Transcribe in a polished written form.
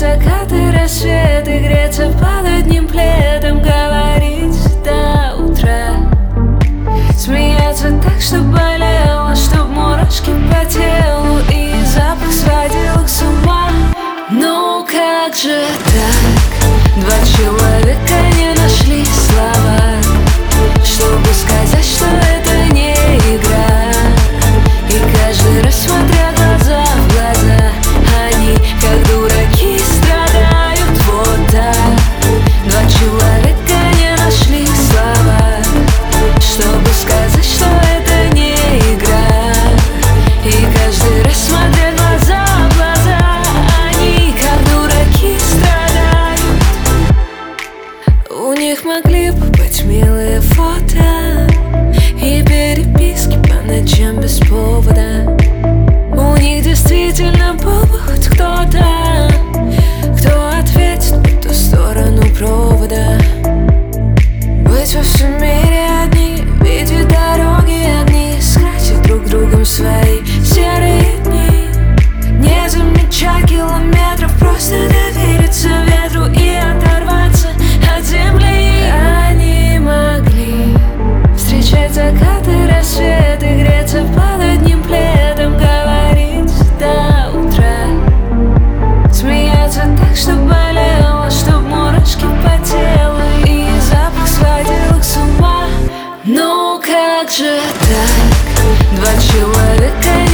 закаты, рассветы, греться под одним пледом, говорить до утра, смеяться так, что болело, чтоб мурашки по телу и запах сводил их с ума. Ну как же так? Два человека не нашли слова, чтобы сказать, что это не игра. И каждый раз, смотря глаза в глаза, они, как дураки, страдают вот так. Два человека не нашли слова, чтобы сказать, что это не игра. И каждый раз, смотря глаза в глаза, они, как дураки, страдают. У них могли бы быть милые фото и переписки по ночам без повода. У них действительно был бы хоть кто-то, кто ответит по ту сторону провода. Быть во всем мире одни, видеть дороги огни, скрасить друг другом свои серые дни. Не замечать километров, просто довериться ветру и оторваться от земли. Они могли встречать закаты, рассветы, греться под одним пледом, говорить до утра, смеяться так, что болело, чтоб мурашки по телу и запах сводил их с ума. Ну как же так? Два человека